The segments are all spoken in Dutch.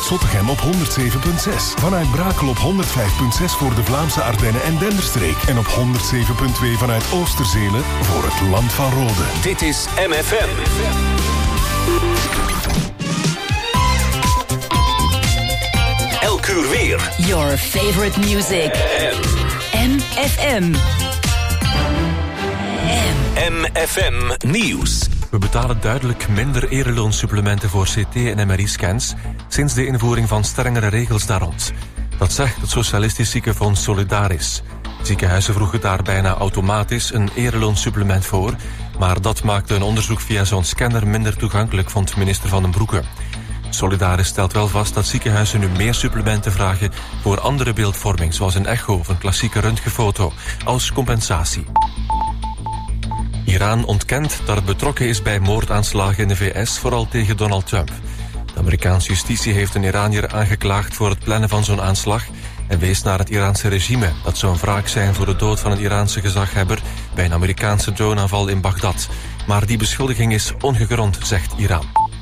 Zottegem op 107.6. Vanuit Brakel op 105.6 voor de Vlaamse Ardennen en Denderstreek. En op 107.2 vanuit Oosterzele voor het Land van Rode. Dit is MFM. Elk uur weer. Your favorite music. MFM. MFM Nieuws. We betalen duidelijk minder ereloonsupplementen voor CT- en MRI-scans sinds de invoering van strengere regels daar rond. Dat zegt het Socialistisch Ziekenfonds Solidaris. Ziekenhuizen vroegen daar bijna automatisch een ereloonsupplement voor, maar dat maakte een onderzoek via zo'n scanner minder toegankelijk, vond minister Van den Broeke. Solidaris stelt wel vast dat ziekenhuizen nu meer supplementen vragen voor andere beeldvorming, zoals een echo of een klassieke röntgenfoto, als compensatie. Iran ontkent dat het betrokken is bij moordaanslagen in de VS, vooral tegen Donald Trump. De Amerikaanse justitie heeft een Iranier aangeklaagd voor het plannen van zo'n aanslag en wees naar het Iraanse regime. Dat zou een wraak zijn voor de dood van een Iraanse gezaghebber bij een Amerikaanse droneaanval in Bagdad. Maar die beschuldiging is ongegrond, zegt Iran.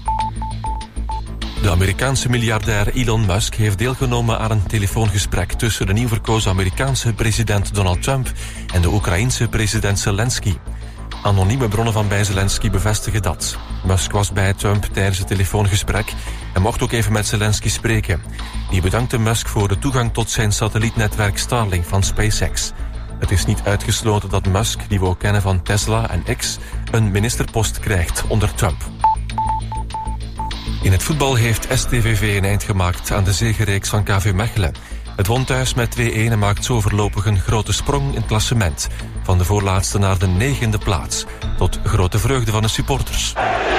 De Amerikaanse miljardair Elon Musk heeft deelgenomen aan een telefoongesprek tussen de nieuw verkozen Amerikaanse president Donald Trump en de Oekraïense president Zelensky. Anonieme bronnen van bij Zelensky bevestigen dat. Musk was bij Trump tijdens het telefoongesprek en mocht ook even met Zelensky spreken. Die bedankte Musk voor de toegang tot zijn satellietnetwerk Starlink van SpaceX. Het is niet uitgesloten dat Musk, die we ook kennen van Tesla en X, een ministerpost krijgt onder Trump. In het voetbal heeft STVV een eind gemaakt aan de zegereeks van KV Mechelen. Het won thuis met 2-1 en maakt zo voorlopig een grote sprong in het klassement. Van de voorlaatste naar de 9e plaats. Tot grote vreugde van de supporters.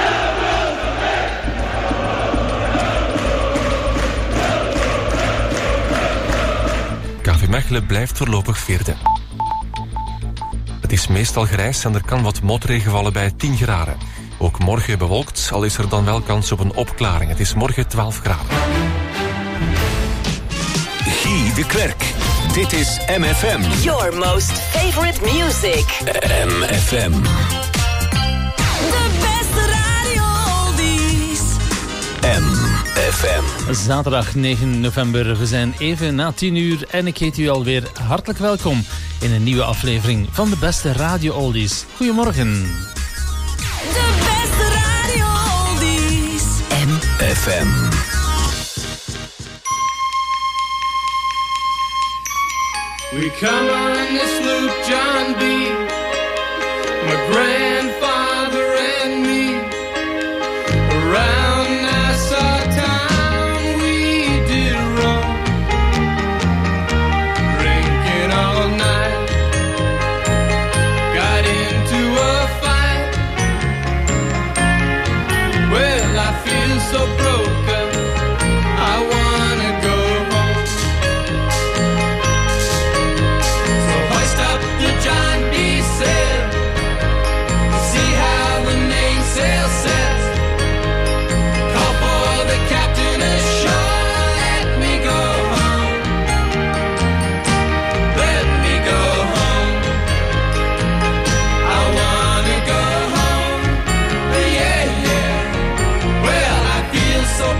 KV Mechelen blijft voorlopig 4e. Het is meestal grijs en er kan wat motregen vallen bij 10 graden. Ook morgen bewolkt, al is er dan wel kans op een opklaring. Het is morgen 12 graden. Guy de Klerk. Dit is MFM. Your most favorite music. MFM. De beste radio oldies. MFM. Zaterdag 9 november. We zijn even na 10 uur en ik heet u alweer hartelijk welkom in een nieuwe aflevering van de beste radio oldies. Goedemorgen. De beste radio oldies. MFM. We come on this loop, John B., my grandfather and me. Around Nassau town we did roam, drinking all night. Got into a fight. Well, I feel so broken, I wanna go home. John B. said, see how the mainsail sets. Call for the captain ashore, let me go home. Let me go home. I wanna go home. Yeah, yeah. Well, I feel so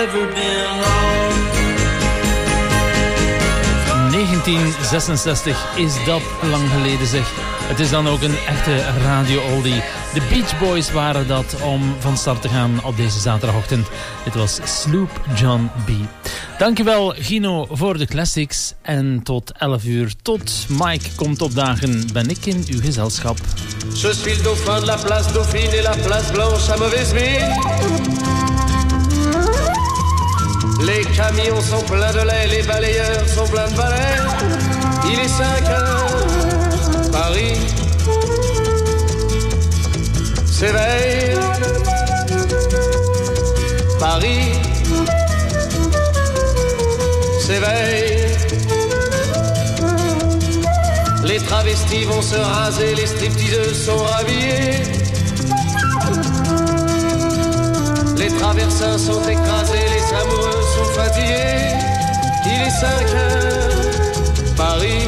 never been wrong. 1966 is dat lang geleden zeg. Het is dan ook een echte radio-oldie. De Beach Boys waren dat om van start te gaan op deze zaterdagochtend. Dit was Sloop John B. Dankjewel Gino voor de classics. En tot 11 uur, tot Mike komt opdagen, ben ik in uw gezelschap. Je suis le dauphin de la place Dauphine et la place Blanche à mauvaise mine. Les camions sont pleins de lait, les balayeurs sont pleins de balais. Il est 5 heures, Paris s'éveille. Paris s'éveille. Les travestis vont se raser, les stripteaseuses sont rhabillées. Les traversins sont écrasés, les amoureux sont fatigués. Il est 5 heures, Paris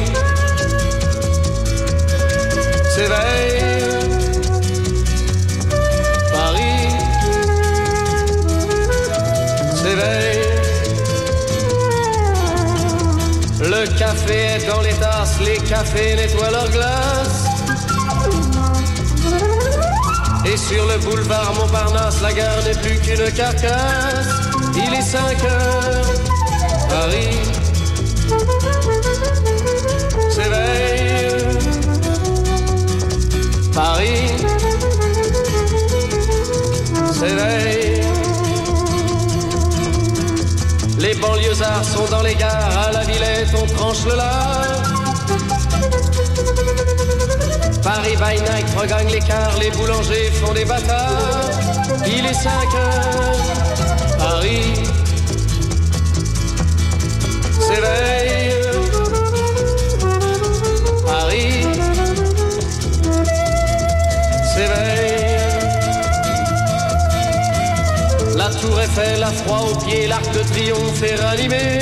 s'éveille. Paris s'éveille. Le café est dans les tasses, les cafés nettoient leurs glaces. Et sur le boulevard Montparnasse, la gare n'est plus qu'une carcasse. Il est 5 heures, Paris s'éveille. Paris s'éveille. Les banlieusards sont dans les gares, à la Villette on tranche le lard. Paris by night regagne l'écart, les boulangers font des bâtards. Il est 5 heures, Paris s'éveille. Paris s'éveille. La tour Eiffel a froid aux pieds, l'Arc de Triomphe est ranimé.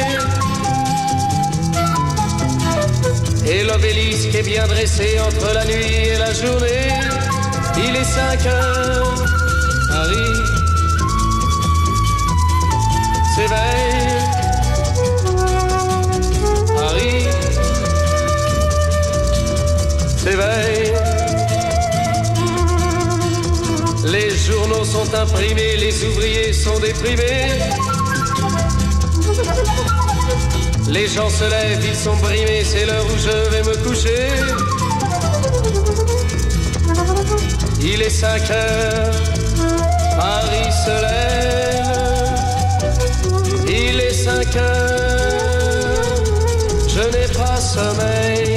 Et l'obélisque est bien dressé entre la nuit et la journée. Il est 5 heures, Paris s'éveille. Paris s'éveille. Les journaux sont imprimés, les ouvriers sont déprimés. Les gens se lèvent, ils sont brimés, c'est l'heure où je vais me coucher. Il est 5 heures, Paris se lève. Il est 5 heures, je n'ai pas sommeil.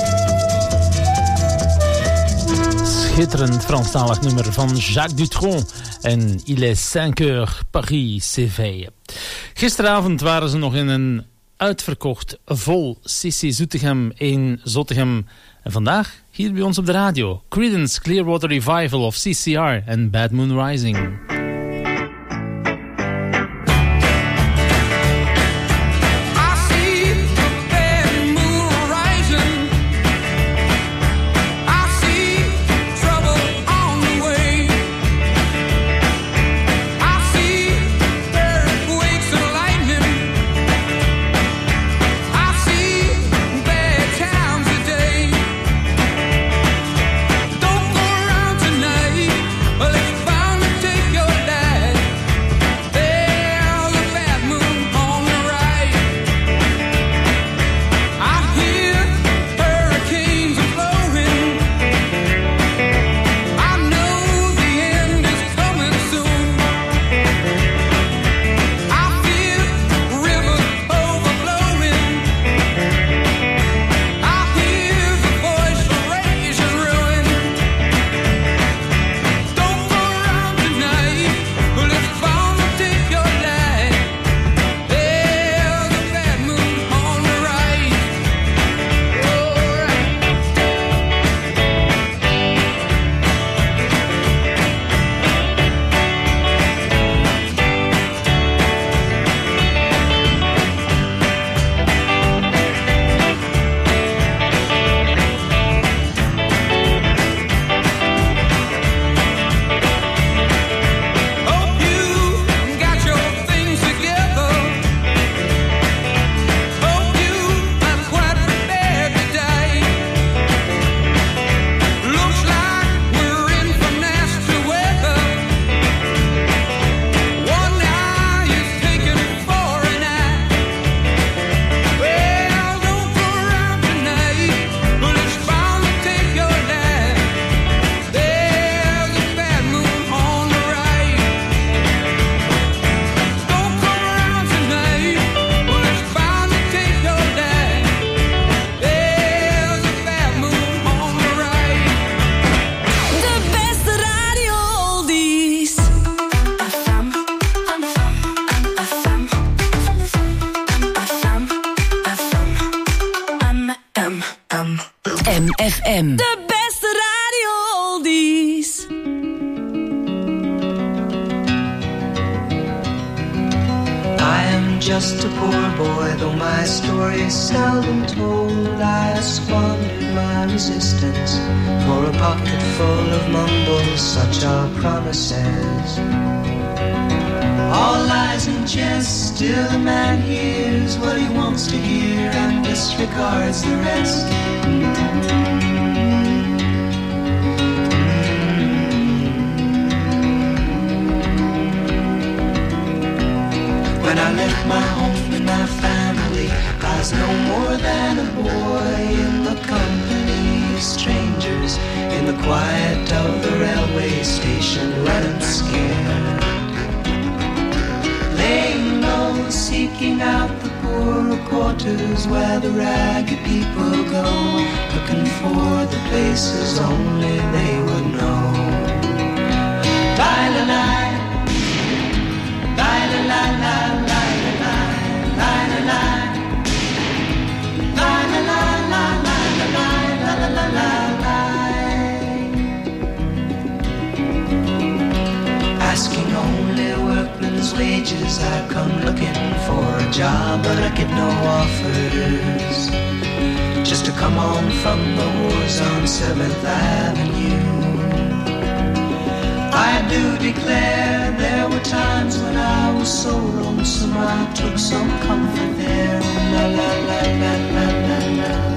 Schitterend Franstalig nummer van Jacques Dutronc. En Il est 5 heures, Paris s'éveille. Gisteravond waren ze nog in een uitverkocht vol Sissi Zoetegem in Zottegem. En vandaag hier bij ons op de radio. Creedence Clearwater Revival of CCR en Bad Moon Rising. Take your just a poor boy, though my story is seldom told. I squandered my resistance for a pocket full of mumbles, such are promises. All lies and jest, still a man hears what he wants to hear and disregards the rest. When I left my home and my family, I was no more than a boy in the company of strangers, in the quiet of the railway station, running scared. Laying low, seeking out the poorer quarters where the ragged people go, looking for the places only they would know. Die-la-la, die-la-la-la, die-la-la, die-la-la, die-la-la-la, die-la-la, asking only workmen's wages, I come looking for a job, but I get no offers. Just to come home from the wars on 7th Avenue. I do declare there were times when I was so lonesome I took some comfort there. La la la la la la la.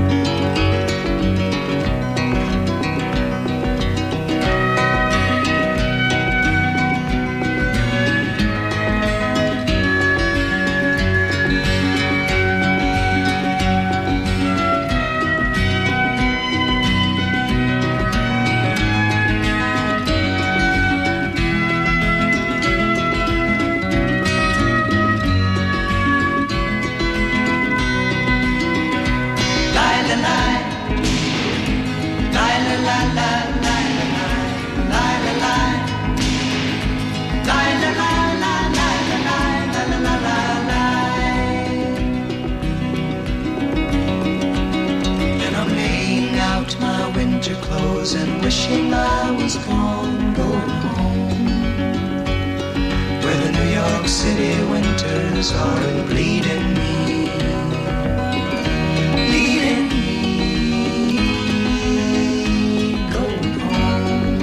And wishing I was gone, going home, where the New York City winters are bleeding me, bleeding me, going home.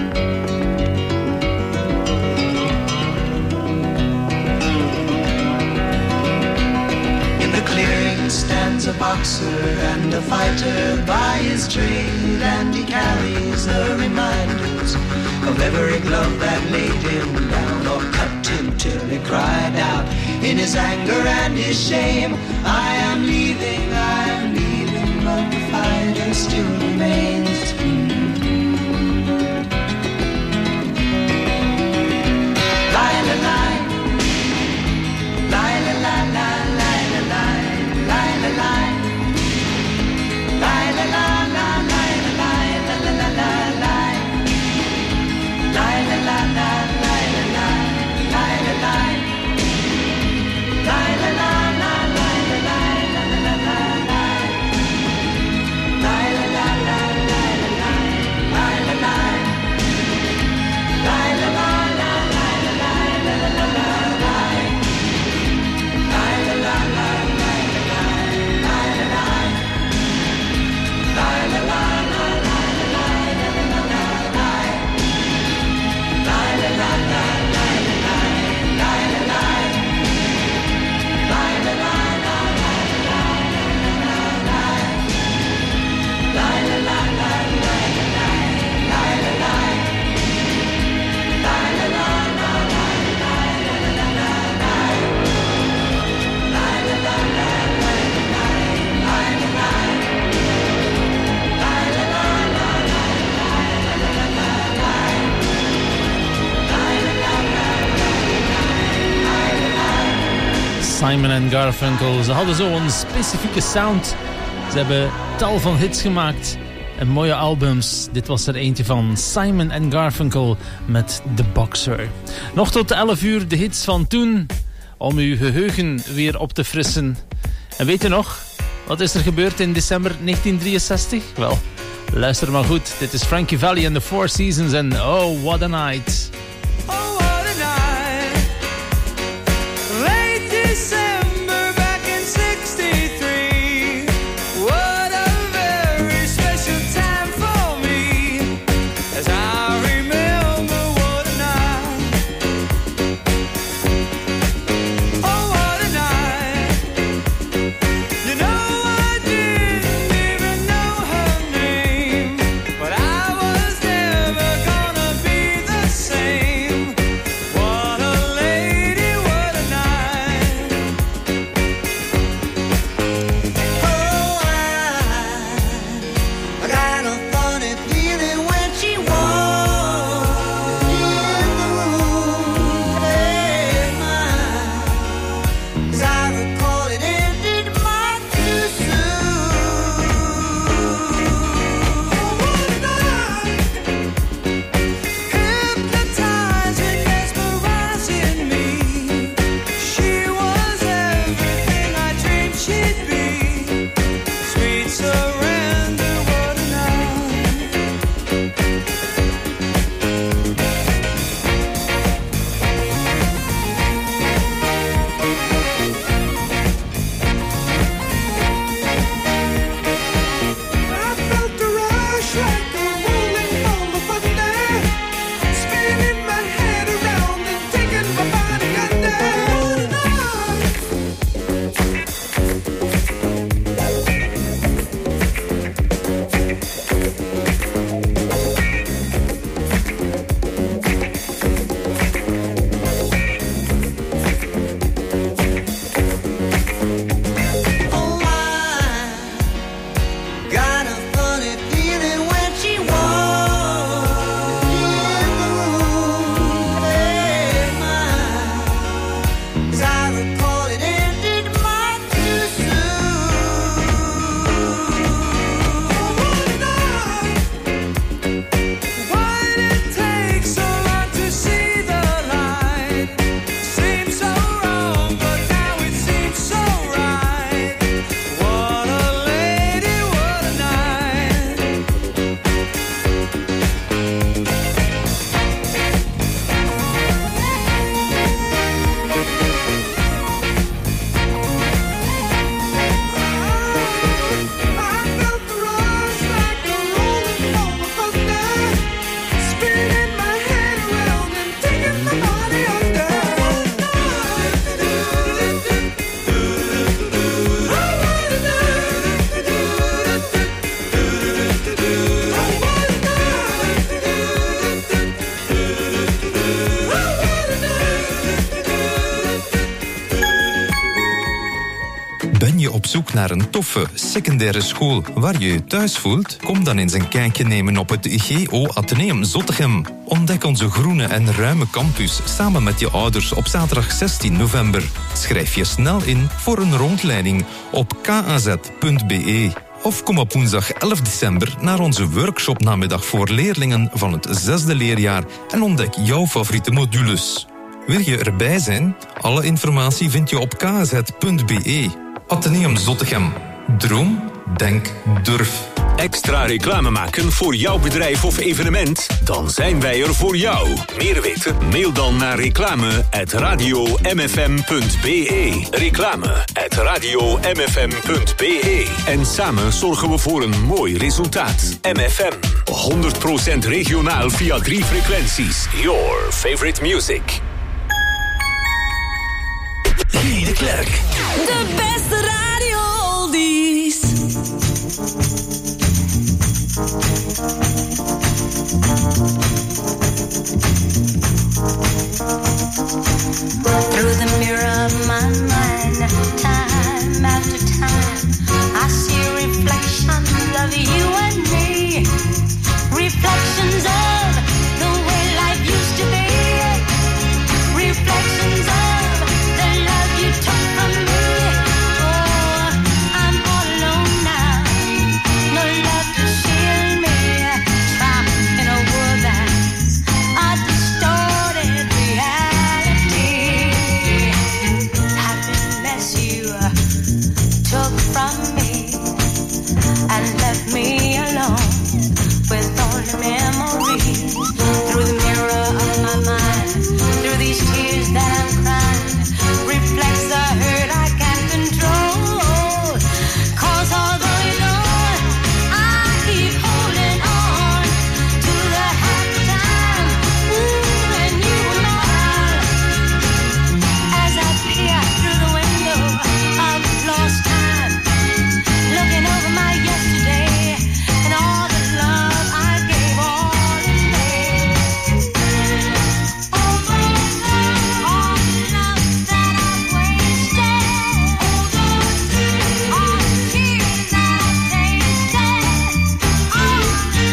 In the clearing stands a boxer and a fighter by his trade, and he carries the reminders of every glove that laid him down or cut him till he cried out in his anger and his shame, I am leaving, but the fighter still remains. Simon & Garfunkel, ze hadden zo'n specifieke sound. Ze hebben tal van hits gemaakt en mooie albums. Dit was er eentje van Simon & Garfunkel met The Boxer. Nog tot 11 uur de hits van toen, om uw geheugen weer op te frissen. En weet je nog, wat is er gebeurd in december 1963? Wel, luister maar goed. Dit is Frankie Valli and the Four Seasons en Oh, What a Night. Oh, what a night. Late zoek naar een toffe secundaire school waar je je thuis voelt? Kom dan eens een kijkje nemen op het GO Atheneum Zottegem. Ontdek onze groene en ruime campus samen met je ouders op zaterdag 16 november. Schrijf je snel in voor een rondleiding op kaz.be. Of kom op woensdag 11 december naar onze workshopnamiddag voor leerlingen van het 6e leerjaar en ontdek jouw favoriete modules. Wil je erbij zijn? Alle informatie vind je op kaz.be. Atheneum Zottegem. Droom, denk, durf. Extra reclame maken voor jouw bedrijf of evenement? Dan zijn wij er voor jou. Meer weten? Mail dan naar reclame@radiomfm.be. Reclame@radiomfm.be. En samen zorgen we voor een mooi resultaat. MFM. 100% regionaal via 3 frequenties. Your favorite music. Guy de Klerk. De beste radio oldies. Through the mirror of my mind, time after time, I see reflections of you and me. Reflections of the way life used to be. Reflections of the love you took from me. Oh, I'm all alone now. No love to shield me. Trapped in a world that's a distorted reality. Happiness you took from me and left me alone with only memories. Through the mirror of my mind, through these tears that I'm crying, reflects the hurt I can't control. 'Cause although you're gone, I keep holding on to the happy time when you were mine. As I peer through the window of lost time, looking over my yesterday and all the love I gave all in vain. All the love that I've wasted, all the tears that I've tasted, all in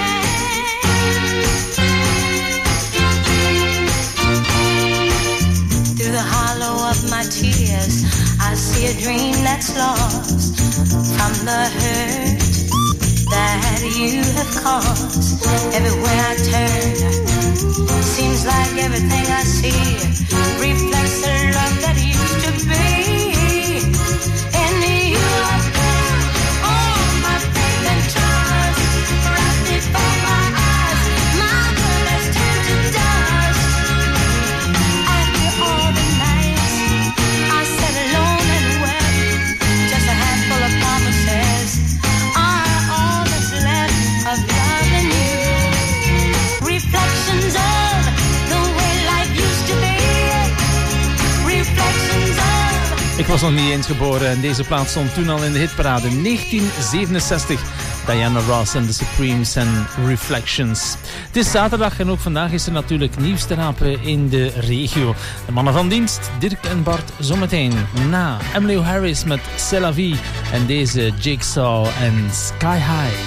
vain. Through the hollow of my tears, I see a dream that's lost from the hurt that you have caused. Everywhere I turn, seems like everything I see reflects the love that used to be. In you I put all my faith and trust, right before my eyes, my world has turned to dust. After all the nights I sat alone and wept, just a handful of promises are all that's left of loving you. Reflections of the way life used to be. Reflections of. Ik was nog niet eens geboren en deze plaat stond toen al in de hitparade. 1967. Diana Ross en The Supremes en Reflections. Het is zaterdag en ook vandaag is er natuurlijk nieuws te rapen in de regio. De mannen van dienst, Dirk en Bart, zometeen na Emily Harris met C'est la vie en deze Jigsaw en Sky High.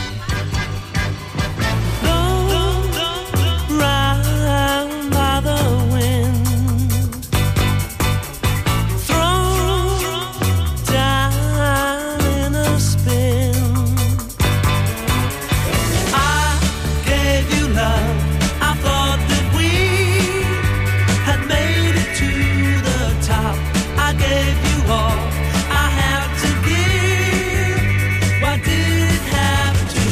Round by the wind, thrown down in a spin. I gave you love. I thought that we had made it to the top. I gave you all I had to give. Why did it have to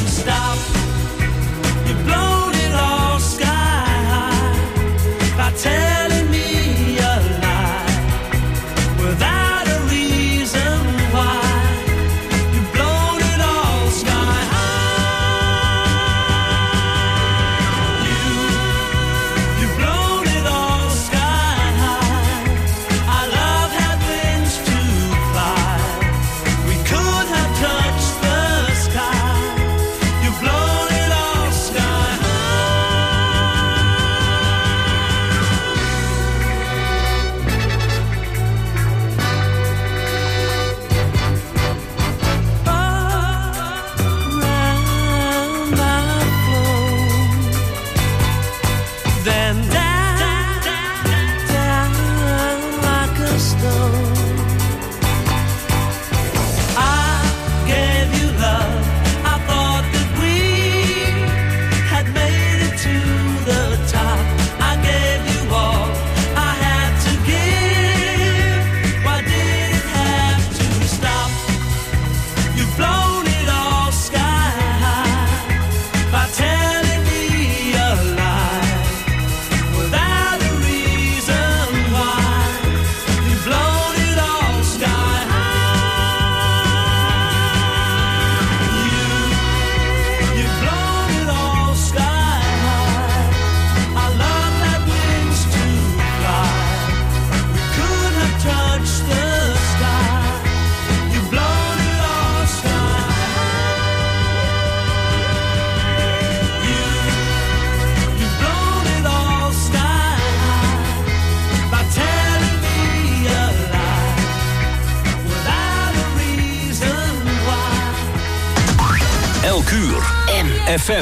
FM.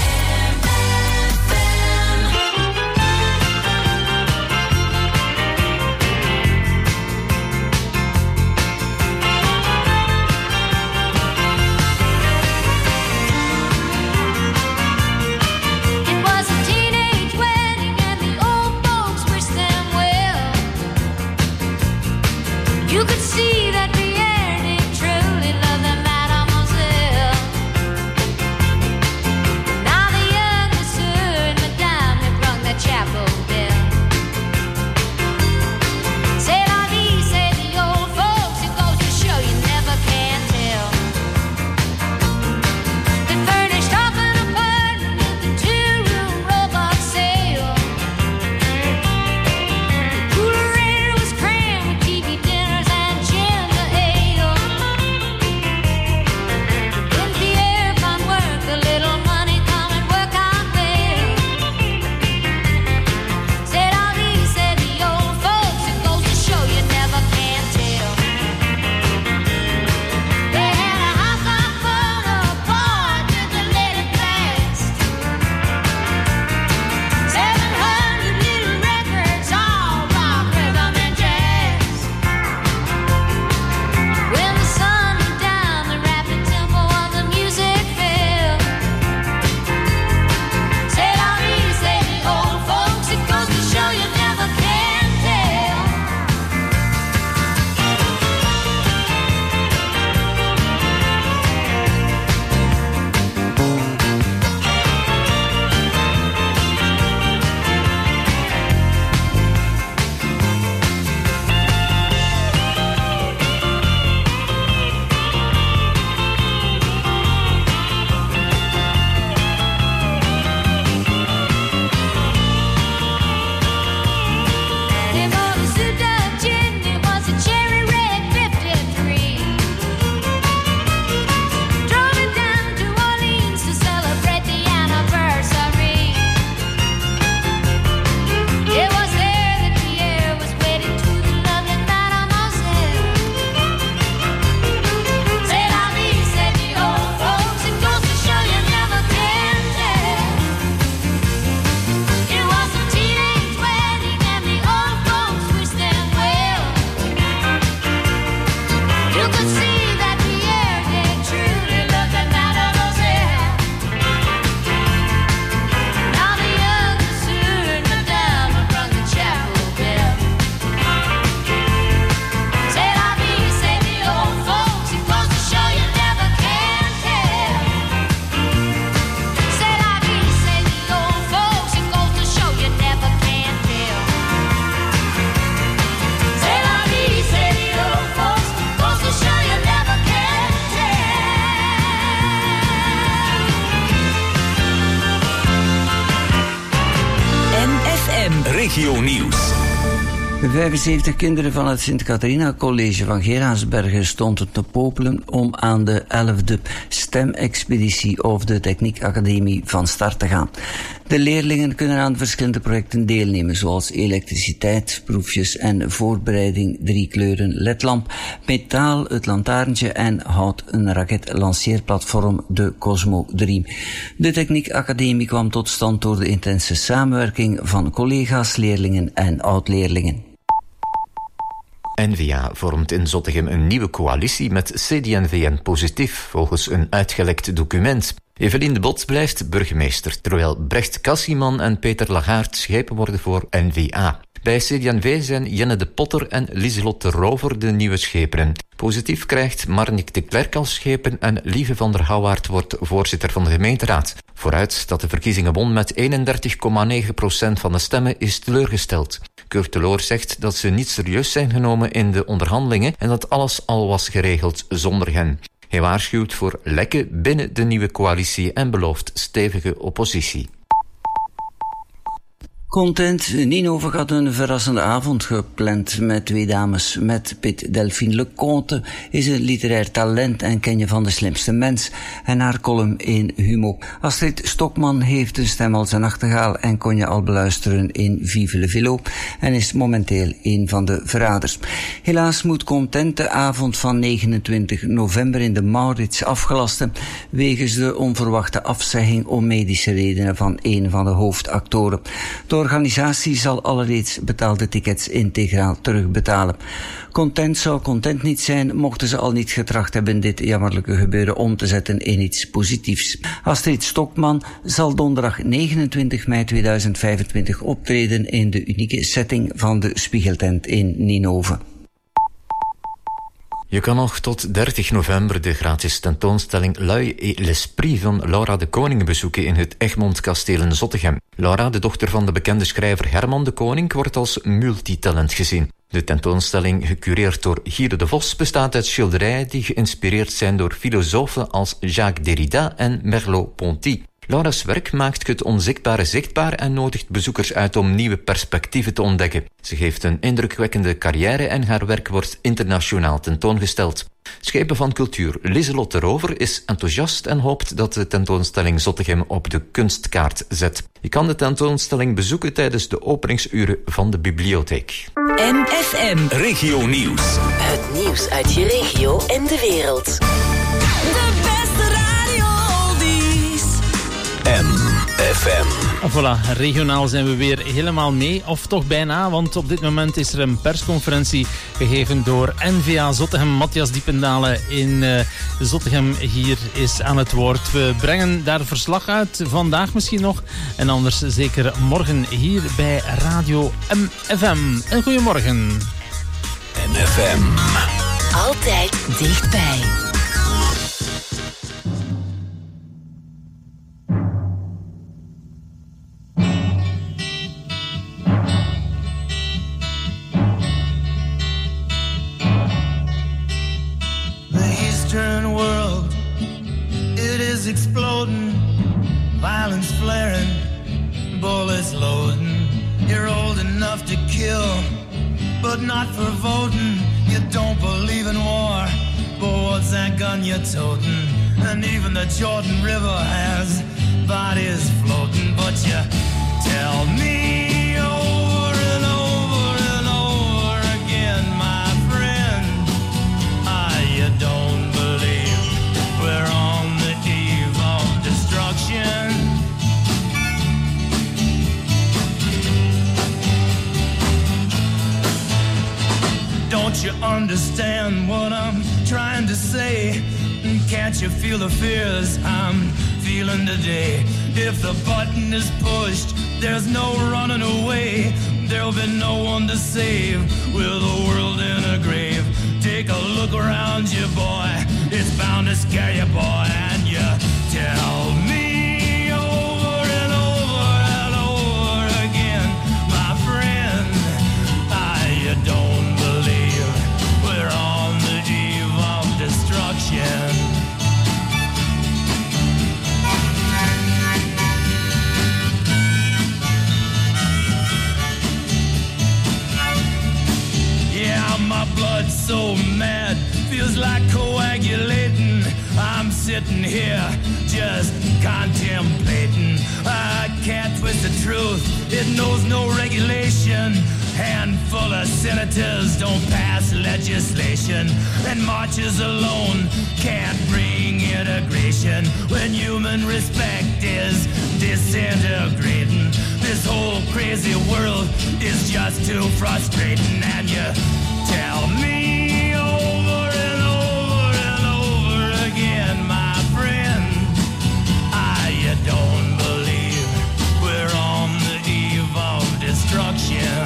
You could see that Pierre did truly love the mademoiselle. Now the young monsieur and madame have rung the chapel bell. C'est la vie, say the old folks. It goes to show you never can tell. They furnished off an apartment with a 2-room robot sale. The cooler air was crammed with TV dinners and ginger ale. When Pierre found work, a little money come and work out well. C'est la vie, said the old folks. It goes to show you never can tell. They had a house on full of boys with a little blast. 700 little records, all rock, rhythm, and jazz. When the sun went down, the rapid tempo of the music fell. C'est la vie, say the old folks. It goes to show you never can tell. They bought a souped-up gin, it was a cherry red 53. Drove it down to Orleans to celebrate the anniversary. It was there that Pierre was wedded to the lovely mademoiselle. C'est la vie, said the old folks. It goes to show you never can tell. It was a teenage wedding and the old folks wished them well. You could see that Pierre did truly love the mademoiselle. Now the young monsieur and madame have rung the chapel bell. C'est la vie, say the old folks. It goes to show you never can tell. C'est la vie, say the old folks. It goes to show you never can tell. C'est la vie, say the old folks. It goes to show you never can NFM Regio Nieuws. 75 kinderen van het Sint-Catharina College van Geraardsbergen stonden te popelen om aan de 11e STEM-expeditie of de Techniek Academie van start te gaan. De leerlingen kunnen aan verschillende projecten deelnemen, zoals elektriciteit, proefjes en voorbereiding 3 kleuren ledlamp, metaal, het lantaarntje en hout een raketlanceerplatform, de Cosmo Dream. De Techniek Academie kwam tot stand door de intense samenwerking van collega's, leerlingen en oud-leerlingen. N-VA vormt in Zottegem een nieuwe coalitie met CD&V en Positief, volgens een uitgelekt document. Evelien de Bot blijft burgemeester, terwijl Brecht Cassieman en Peter Lagaert schepen worden voor N-VA. Bij CD&V zijn Jenne de Potter en Lieselot de Rover de nieuwe schepenen. Positief krijgt Marnik de Klerk als schepen en Lieve van der Houwaard wordt voorzitter van de gemeenteraad. Vooruit dat de verkiezingen won met 31,9% van de stemmen is teleurgesteld. Kurt Deloor zegt dat ze niet serieus zijn genomen in de onderhandelingen en dat alles al was geregeld zonder hen. Hij waarschuwt voor lekken binnen de nieuwe coalitie en belooft stevige oppositie. Content, Ninove had een verrassende avond gepland met 2 dames. Met Piet Delphine Leconte is een literair talent en ken je van De Slimste Mens en haar column in Humo. Astrid Stokman heeft een stem als een nachtegaal en kon je al beluisteren in Vive le Velo en is momenteel een van de verraders. Helaas moet Content de avond van 29 november in de Maurits afgelasten wegens de onverwachte afzegging om medische redenen van een van de hoofdactoren. De organisatie zal alle reeds betaalde tickets integraal terugbetalen. Content zou content niet zijn, mochten ze al niet getracht hebben dit jammerlijke gebeuren om te zetten in iets positiefs. Astrid Stokman zal donderdag 29 mei 2025 optreden in de unieke setting van de Spiegeltent in Ninove. Je kan nog tot 30 november de gratis tentoonstelling L'Œil et l'Esprit van Laura de Koning bezoeken in het Egmond Kasteel in Zottegem. Laura, de dochter van de bekende schrijver Herman de Koning, wordt als multitalent gezien. De tentoonstelling, gecureerd door Guido de Vos, bestaat uit schilderijen die geïnspireerd zijn door filosofen als Jacques Derrida en Merleau-Ponty. Laura's werk maakt het onzichtbare zichtbaar en nodigt bezoekers uit om nieuwe perspectieven te ontdekken. Ze heeft een indrukwekkende carrière en haar werk wordt internationaal tentoongesteld. Schepen van Cultuur Lieselotte Rover is enthousiast en hoopt dat de tentoonstelling Zottegem op de kunstkaart zet. Je kan de tentoonstelling bezoeken tijdens de openingsuren van de bibliotheek. MFM Regio Nieuws. Het nieuws uit je regio en de wereld. De beste radio-oldies. MFM. Voilà, regionaal zijn we weer helemaal mee, of toch bijna, want op dit moment is er een persconferentie gegeven door NVA Zottegem. Matthias Diependalen in Zottegem hier is aan het woord. We brengen daar verslag uit, vandaag misschien nog, en anders zeker morgen hier bij Radio MFM. En goedemorgen. MFM. Altijd dichtbij. Eastern world, it is exploding, violence flaring, bullets loading. You're old enough to kill, but not for voting. You don't believe in war, but what's that gun you're toting? And even the Jordan River has bodies floating, but you tell me over and over and over again, my friend, you don't believe we're on the eve of destruction. Don't you understand what I'm trying to say? Can't you feel the fears I'm feeling today? If the button is pushed, there's no running away. There'll be no one to save with the world in a grave. Take a look around you, boy. It's bound to scare you, boy. And you tell me over and over and over again, my friend, you don't believe we're on the eve of destruction. Yeah, my blood's so mad, feels like coagulating. I'm sitting here just contemplating. I can't twist the truth, it knows no regulation. Handful of senators don't pass legislation, and marches alone can't bring integration. When human respect is disintegrating, this whole crazy world is just too frustrating. And you tell me over and over and over again, my friend, you don't believe we're on the eve of destruction.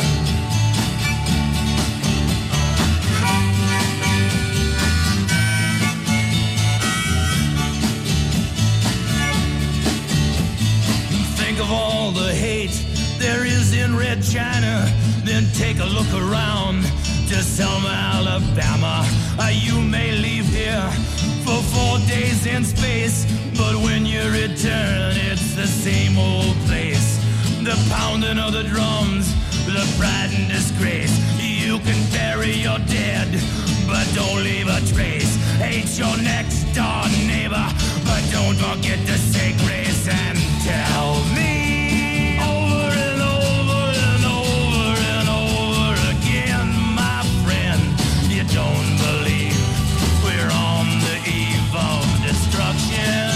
Think of all the hate there is in Red China, then take a look around to Selma, Alabama. You may leave here for 4 days in space, but when you return, it's the same old place. The pounding beating of the drums, the pride and disgrace. You can bury your dead, but don't leave a trace. Hate your next door neighbor, but don't forget to say grace and tell me over and over and over and over again, my friend, you don't believe we're on the eve of destruction.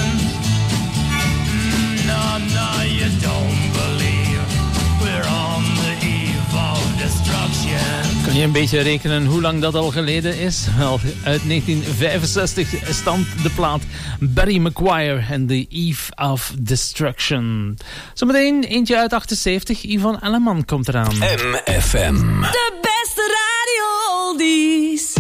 No, you don't believe we're on the eve of destruction. Kun je een beetje rekenen hoe lang dat al geleden is? Wel, uit 1965 stamt de plaat Barry McGuire en The Eve of Destruction. Zometeen eentje uit 78, Yvonne Elleman komt eraan. MFM. De beste radio oldies.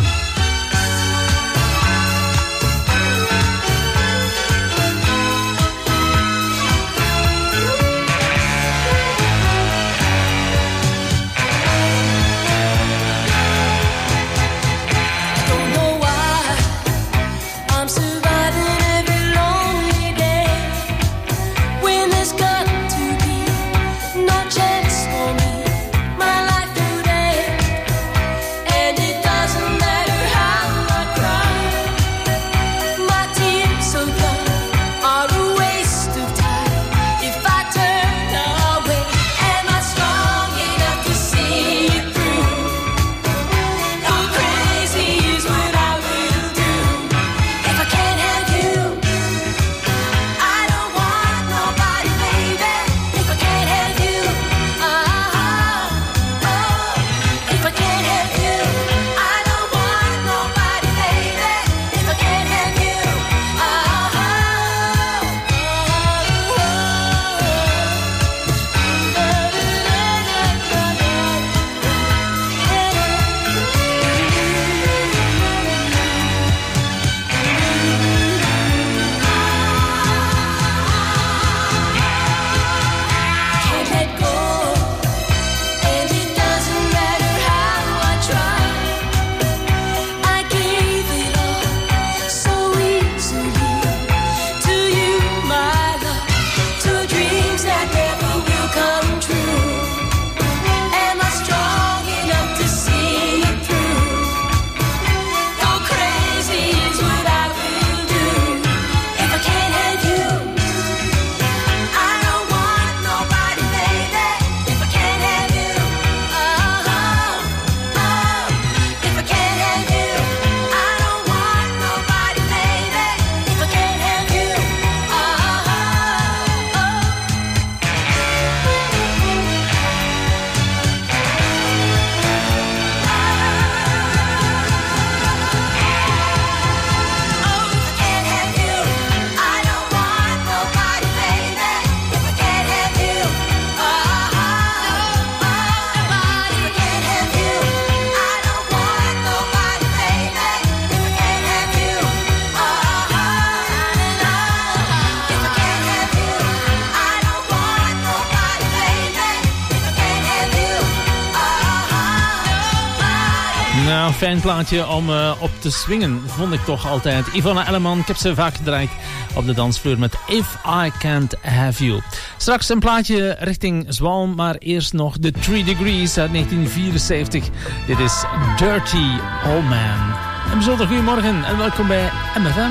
Fijn plaatje om op te swingen, vond ik toch altijd. Yvonne Elleman, ik heb ze vaak gedraaid op de dansvloer met If I Can't Have You. Straks een plaatje richting Zwalm, maar eerst nog The 3 Degrees uit 1974. Dit is Dirty Old Man. Een bijzonder goedemorgen en welkom bij MFM.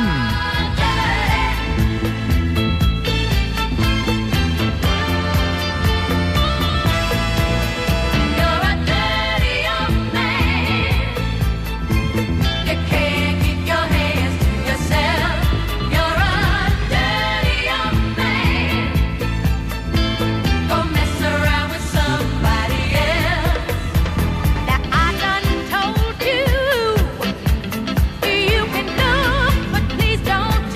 Told you, you can do, but please don't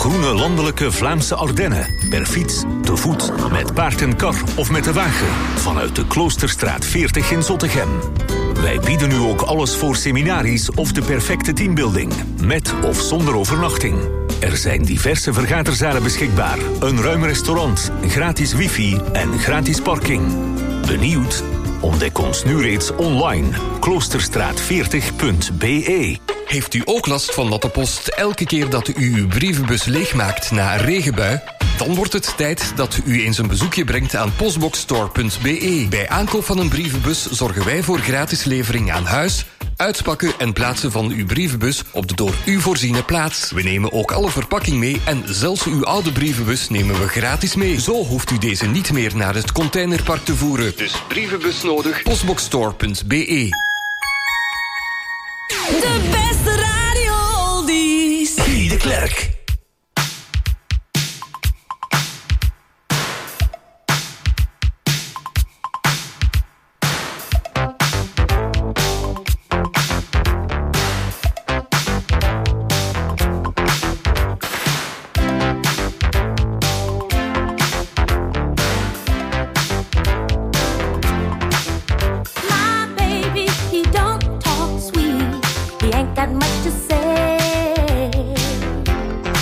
groene landelijke Vlaamse Ardennen. Per fiets, te voet, met paard en kar of met de wagen. Vanuit de Kloosterstraat 40 in Zottegem. Wij bieden u ook alles voor seminaries of de perfecte teambuilding. Met of zonder overnachting. Er zijn diverse vergaderzalen beschikbaar. Een ruim restaurant, gratis wifi en gratis parking. Benieuwd? Ontdek ons nu reeds online. Kloosterstraat40.be. Heeft u ook last van dat de post elke keer dat u uw brievenbus leegmaakt na een regenbui? Dan wordt het tijd dat u eens een bezoekje brengt aan postboxstore.be. Bij aankoop van een brievenbus zorgen wij voor gratis levering aan huis, uitpakken en plaatsen van uw brievenbus op de door u voorziene plaats. We nemen ook alle verpakking mee en zelfs uw oude brievenbus nemen we gratis mee. Zo hoeft u deze niet meer naar het containerpark te voeren. Dus brievenbus nodig, postboxstore.be. De beste radio-oldies. Guy de Klerk. Got much to say.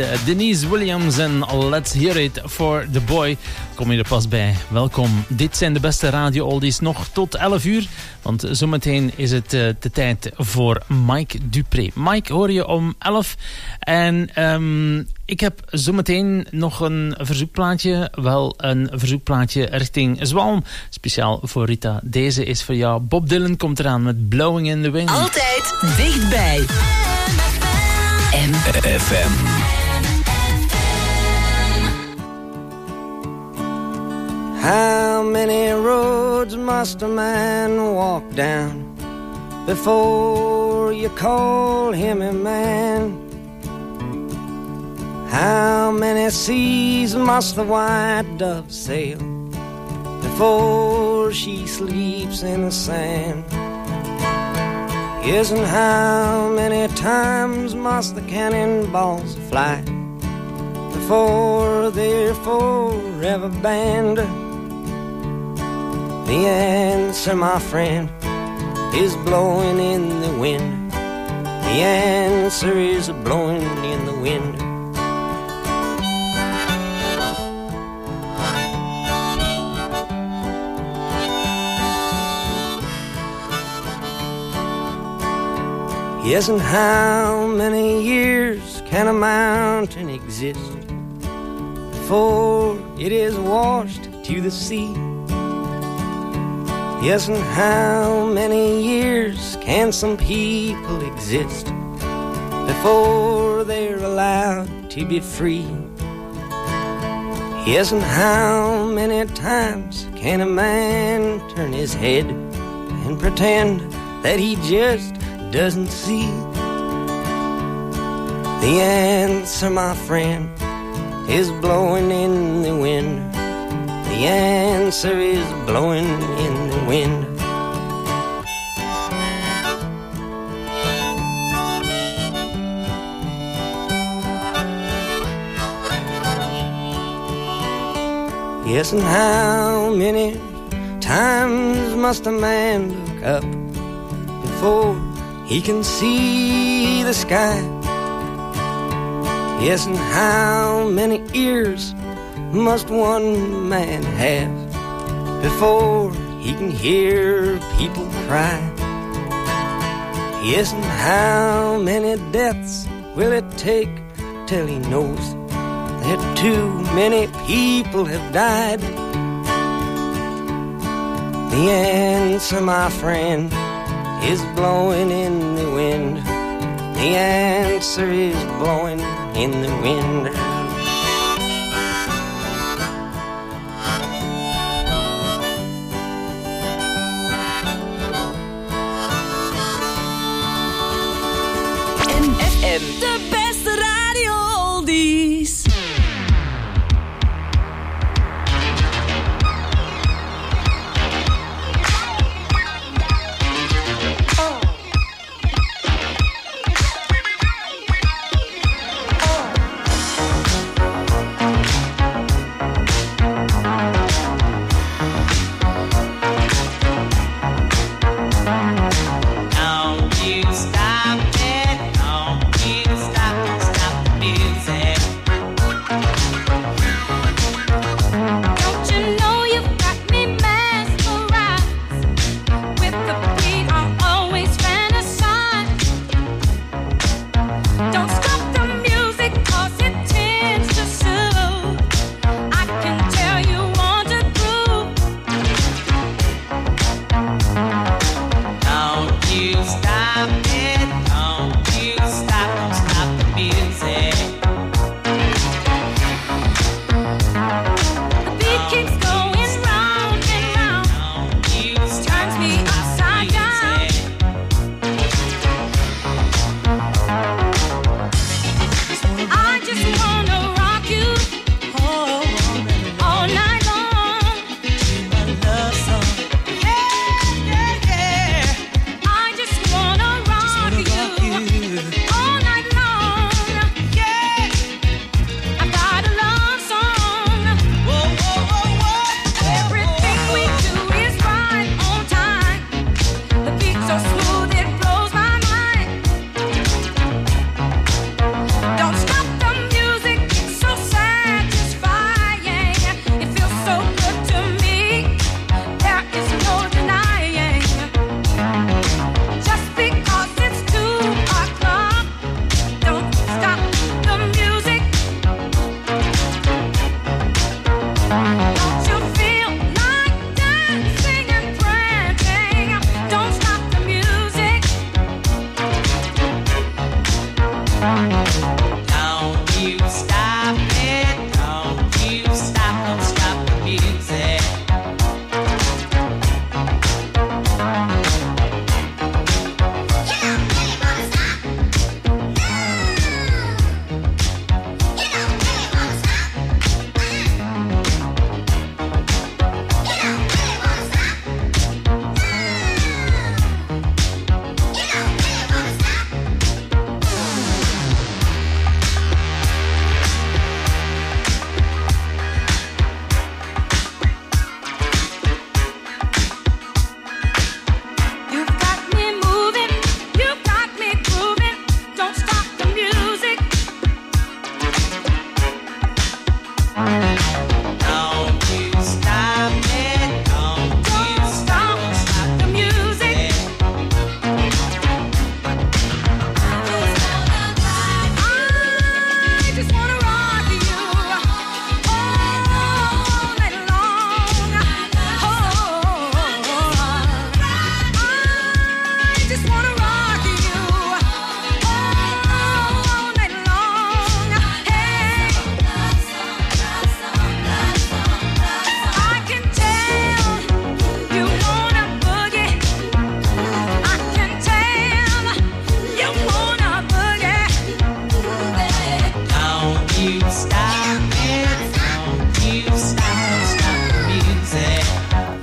Denise Williams en Let's Hear It for the Boy. Kom je er pas bij. Welkom. Dit zijn de beste radio-oldies nog tot 11 uur. Want zometeen is het de tijd voor Mike Dupré. Mike hoor je om 11. En ik heb zometeen nog een verzoekplaatje. Wel een verzoekplaatje richting Zwalm. Speciaal voor Rita. Deze is voor jou. Bob Dylan komt eraan met Blowing in the Wind. Altijd dichtbij. FM. How many roads must a man walk down before you call him a man? How many seas must the white dove sail before she sleeps in the sand? Yes, and how many times must the cannonballs fly before they're forever banned? The answer, my friend, is blowing in the wind. The answer is blowing in the wind. Yes, and how many years can a mountain exist before it is washed to the sea? Yes, and how many years can some people exist before they're allowed to be free? Yes, and how many times can a man turn his head and pretend that he just doesn't see? The answer, my friend, is blowing in the wind. The answer is blowing in the wind. Yes, and how many times must a man look up before he can see the sky? Yes, and how many ears must one man have before he can hear people cry? Yes, and how many deaths will it take till he knows that too many people have died? The answer, my friend, is blowing in the wind. The answer is blowing in the wind. De beste radio-oldies. Don't you stop it, don't you stop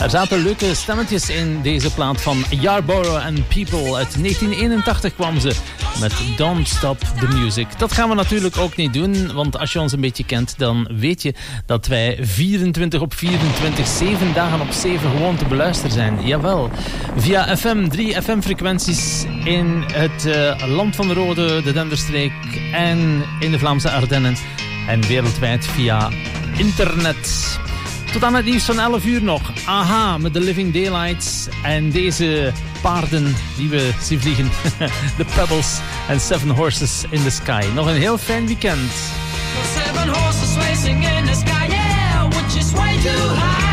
Er zaten leuke stemmetjes in deze plaat van Yarborough and People. Uit 1981 kwam ze met Don't Stop the Music. Dat gaan we natuurlijk ook niet doen, want als je ons een beetje kent, dan weet je dat wij 24 op 24, 7 dagen op 7 gewoon te beluisteren zijn. Jawel. Via FM, 3 FM-frequenties in het Land van de Rode, de Denderstreek en in de Vlaamse Ardennen. En wereldwijd via internet. Tot aan het nieuws van 11 uur nog. Aha, met The Living Daylights. En deze paarden die we zien vliegen. The Pebbles and 7 Horses in the Sky. Nog een heel fijn weekend. 7 horses racing in the sky, yeah, which is way too high.